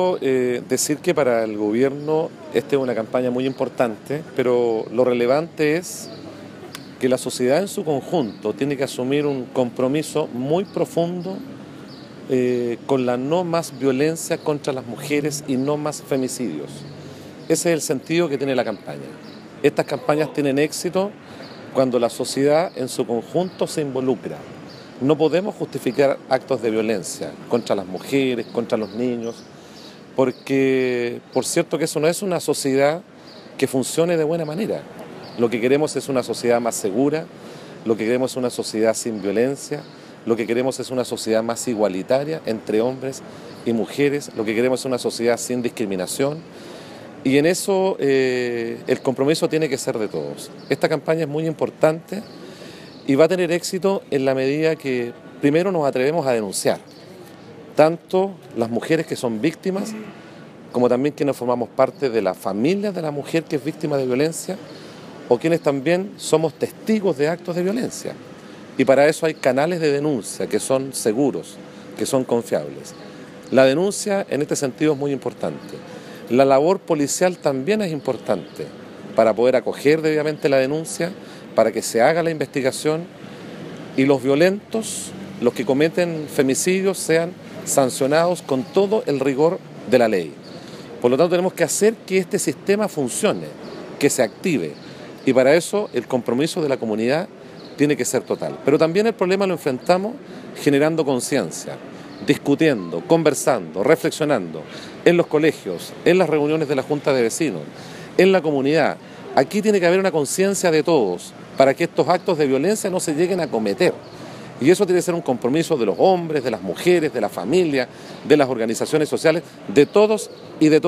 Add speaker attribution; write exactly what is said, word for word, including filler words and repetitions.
Speaker 1: Eh, decir que para el gobierno esta es una campaña muy importante, pero lo relevante es que la sociedad en su conjunto tiene que asumir un compromiso muy profundo eh, con la no más violencia contra las mujeres y no más femicidios. Ese es el sentido que tiene la campaña. Estas campañas tienen éxito cuando la sociedad en su conjunto se involucra. No podemos justificar actos de violencia contra las mujeres, contra los niños, porque por cierto que eso no es una sociedad que funcione de buena manera. Lo que queremos es una sociedad más segura, lo que queremos es una sociedad sin violencia, lo que queremos es una sociedad más igualitaria entre hombres y mujeres, lo que queremos es una sociedad sin discriminación, y en eso eh, el compromiso tiene que ser de todos. Esta campaña es muy importante y va a tener éxito en la medida que primero nos atrevemos a denunciar, tanto las mujeres que son víctimas, como también quienes formamos parte de la familia de la mujer que es víctima de violencia, o quienes también somos testigos de actos de violencia. Y para eso hay canales de denuncia que son seguros, que son confiables. La denuncia en este sentido es muy importante. La labor policial también es importante para poder acoger debidamente la denuncia, para que se haga la investigación y los violentos, los que cometen femicidios, sean sancionados con todo el rigor de la ley. Por lo tanto, tenemos que hacer que este sistema funcione, que se active, y para eso el compromiso de la comunidad tiene que ser total. Pero también el problema lo enfrentamos generando conciencia, discutiendo, conversando, reflexionando en los colegios, en las reuniones de la Junta de Vecinos, en la comunidad. Aquí tiene que haber una conciencia de todos para que estos actos de violencia no se lleguen a cometer. Y eso tiene que ser un compromiso de los hombres, de las mujeres, de la familia, de las organizaciones sociales, de todos y de todos.